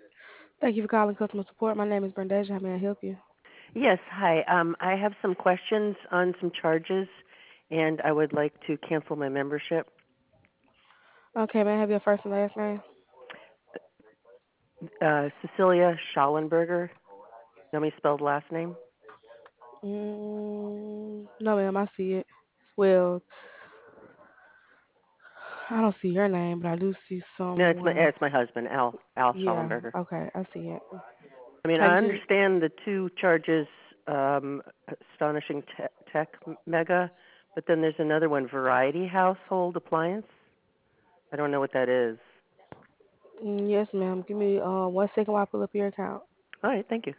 Thank you for calling customer support. My name is Brendasia. How may I help you? Yes, hi. I have some questions on some charges, and I would like to cancel my membership. Okay, may I have your first and last name? Cecilia Schallenberger. Know me spelled last name? No, ma'am, I see it. Well, I don't see your name, but I do see No, someone. it's my husband, Al Yeah, Schallenberger. okay, I see it. I mean, How I did you? understand the two charges, astonishing tech mega, but then there's another one, variety household appliance. I don't know what that is. Yes, ma'am. Give me 1 second while I pull up your account. All right, thank you.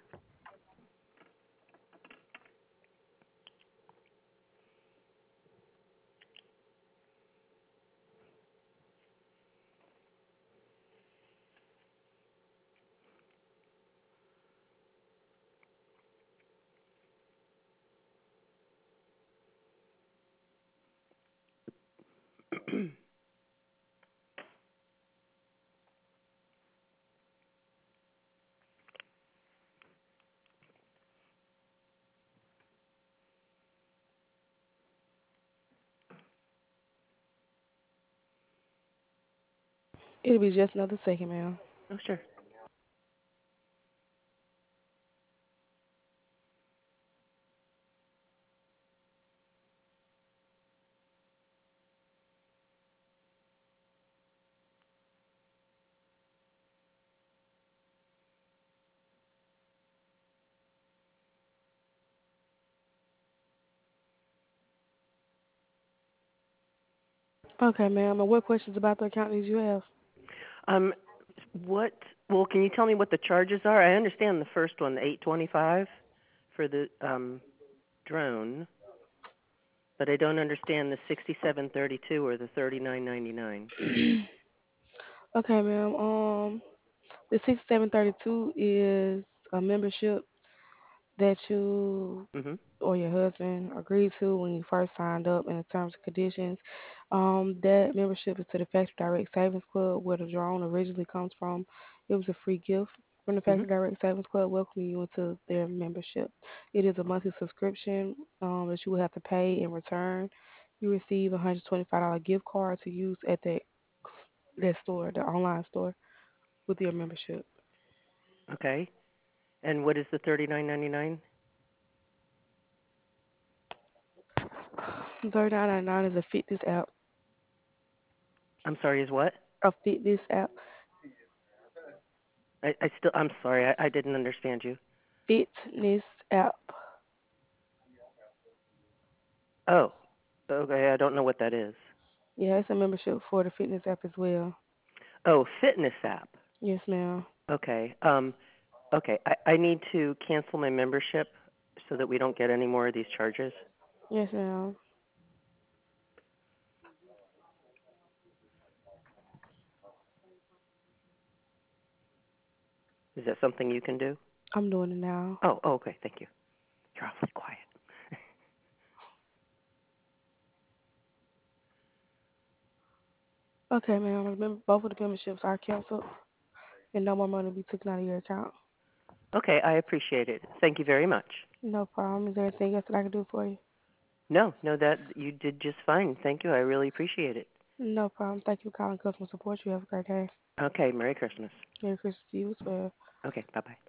It'll be just another second, ma'am. Oh, sure. Okay, ma'am. And what questions about the account did you have? Um, what? Well, can you tell me what the charges are? I understand the first one, the 825 for the drone, but I don't understand the 6732 or the 3999. Okay, ma'am. The 6732 is a membership that you Mhm. or your husband agreed to when you first signed up in the terms and conditions. That membership is to the Factory Direct Savings Club, where the drone originally comes from. It was a free gift from the Mhm. Factory Direct Savings Club, welcoming you into their membership. It is a monthly subscription that you will have to pay in return. You receive a $125 gift card to use at that store, the online store, with your membership. Okay. And what is the 3999? 39.99 is a fitness app. I'm sorry, is what? A fitness app. I'm sorry, I didn't understand you. Fitness app. Oh. Okay, I don't know what that is. Yeah, it's a membership for the fitness app as well. Oh, fitness app. Yes, ma'am. Okay. Okay, I need to cancel my membership so that we don't get any more of these charges. Yes, ma'am. Is that something you can do? I'm doing it now. Oh, okay, thank you. You're awfully quiet. Okay, ma'am. Remember, both of the memberships are canceled, and no more money will be taken out of your account. Okay, I appreciate it. Thank you very much. No problem. Is there anything else that I can do for you? No, no, that you did just fine. Thank you. I really appreciate it. No problem. Thank you for calling customer support. You have a great day. Okay, Merry Christmas. Merry Christmas to you as well. Okay, bye bye.